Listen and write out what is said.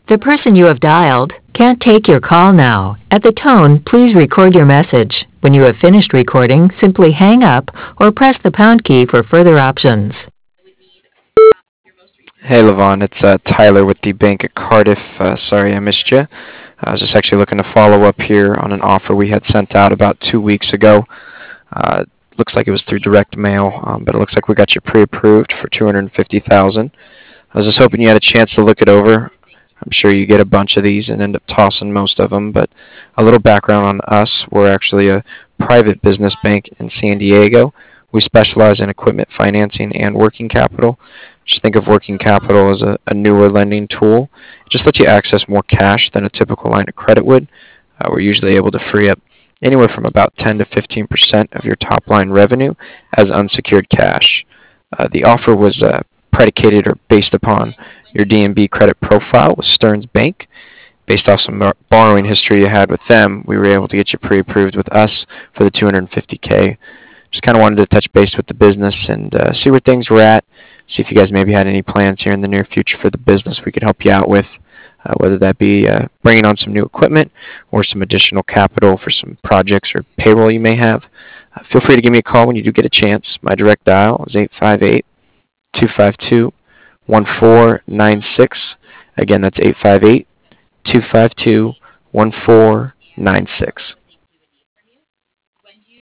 The person you have dialed can't take your call now. At the tone, please record your message. When you have finished recording, simply hang up or press the pound key for further options. Hey, Levon, it's Tyler with the bank at Cardiff. Sorry I missed you. I was just actually looking to follow up here on an offer we had sent out about 2 weeks ago. Uh, Looks like it was through direct mail, but it looks like we got you pre-approved for 250,000. I was just hoping you had a chance to look it over. I'm sure you get a bunch of these and end up tossing most of them, but a little background on us. We're actually a private business bank in San Diego. We specialize in equipment financing and working capital. Just think of working capital as a newer lending tool. It just lets you access more cash than a typical line of credit would. We're usually able to free up anywhere from about 10 to 15% of your top line revenue as unsecured cash. The offer was predicated or based upon your D&B credit profile with Stearns Bank. Based off some borrowing history you had with them, we were able to get you pre-approved with us for the 250K. Just kind of wanted to touch base with the business and see where things were at. See if you guys maybe had any plans here in the near future for the business we could help you out with, whether that be bringing on some new equipment or some additional capital for some projects or payroll you may have. Feel free to give me a call when you do get a chance. My direct dial is 858 252 1496. Again, that's 858 252 1496.